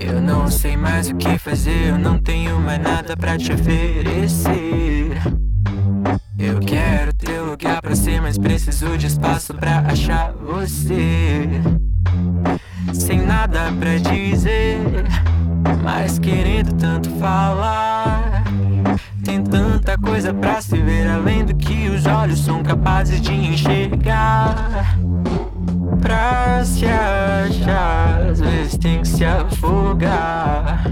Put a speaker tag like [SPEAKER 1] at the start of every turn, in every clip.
[SPEAKER 1] Eu não sei mais o que fazer, eu não tenho mais nada pra te oferecer. Eu quero teu lugar pra ser, mas preciso de espaço pra achar você. Sem nada pra dizer, mas querendo tanto falar. Tem tanta coisa pra se ver além do que os olhos são capazes de enxergar. Pra se achar, às vezes tem que se afogar.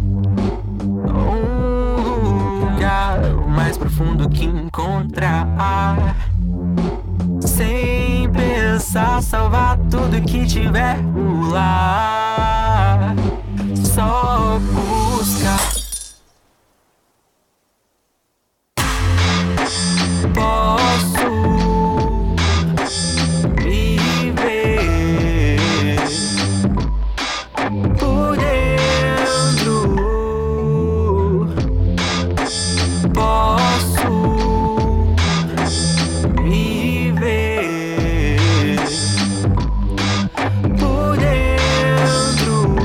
[SPEAKER 1] Um lugar mais profundo que encontrar. Sem pensar, salvar tudo que tiver por lá. Só buscar. Posso me ver por dentro. Posso me ver por dentro.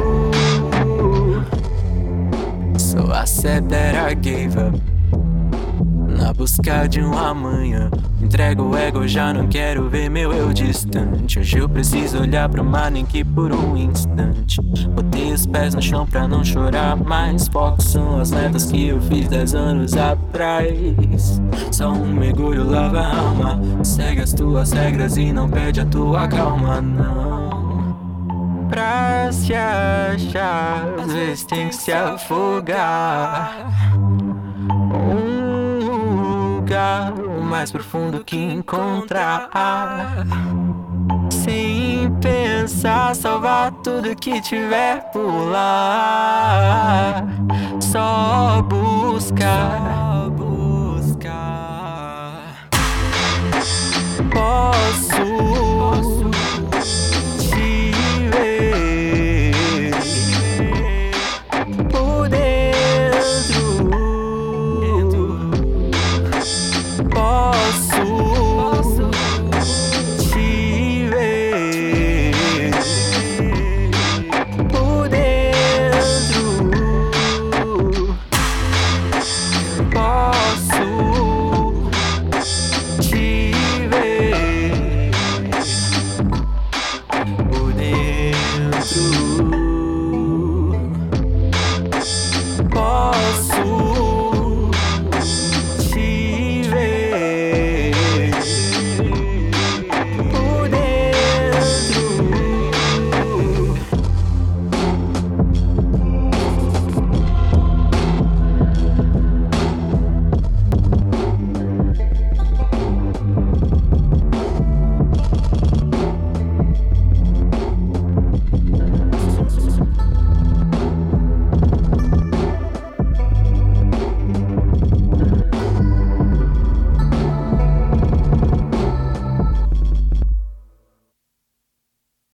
[SPEAKER 1] So I said that I gave up na busca de um amanhã. Entrego o ego, já não quero ver meu eu distante. Hoje eu preciso olhar pro mar, nem que por um instante. Botei os pés no chão pra não chorar mais. Foco são as metas que eu fiz 10 anos atrás. Só um mergulho lava a alma. Segue as tuas regras e não perde a tua calma, não. Pra se achar, às vezes tem que se afogar. O mais profundo que encontrar. Sem pensar, salvar tudo que tiver por lá. Só buscar.